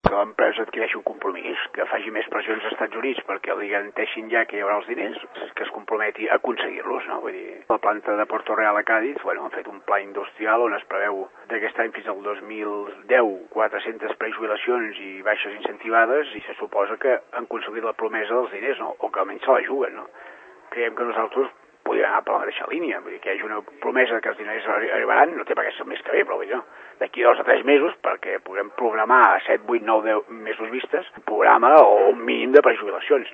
que l'empresa adquireixi un compromís, que faci més pressions als Estats Units perquè li garanteixin ja que hi haurà els diners, que es comprometi a aconseguir-los, no? Vull dir, la planta de Puerto Real a Cádiz, bueno, han fet un pla industrial on es preveu d'aquest any fins al 2010 400 prejubilacions i baixes incentivades i se suposa que han aconseguit la promesa dels diners, no? O que almenys se la juguen, no? Creiem que nosaltres podria anar per la mateixa línia, vull dir que hi hagi una promesa que els diners arribaran, no té per què ser el mes que ve, però vull dir, no, d'aquí 2 o 3 mesos, perquè puguem programar a 7, 8, 9, 10 mesos vistes, un programa o un mínim de prejubilacions.